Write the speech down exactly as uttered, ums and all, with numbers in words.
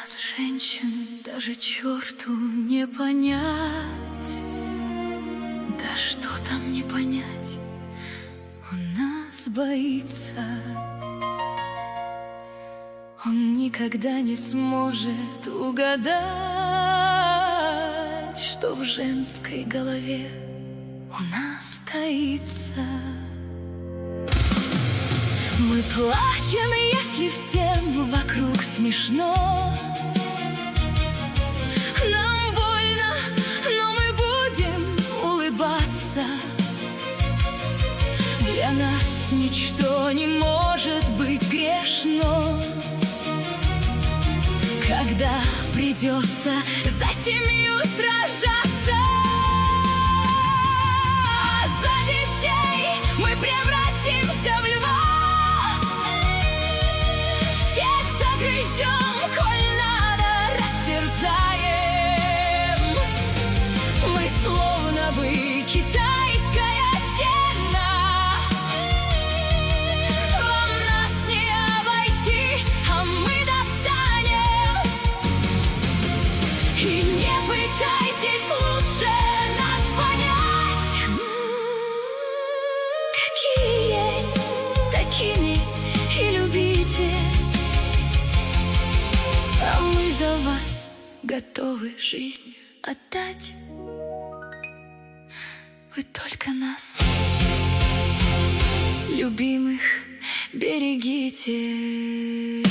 Вас, женщин, даже черту не понять. Да что там не понять, он нас боится. Он никогда не сможет угадать, что в женской голове у нас таится. Мы плачем, если всем вокруг смешно. Нам больно, но мы будем улыбаться. Для нас ничто не может быть грешно. Когда придется за семью сражаться, за детей мы превратимся в льва. Всех загрызем, коль надо, растерзаем. Мы словно бы китайская стена. Вам нас не обойти, а мы достанем. И не пытайтесь лучше нас понять. Какие есть, такими и любите. А мы за вас готовы жизнь отдать. Вы только нас, любимых, берегите.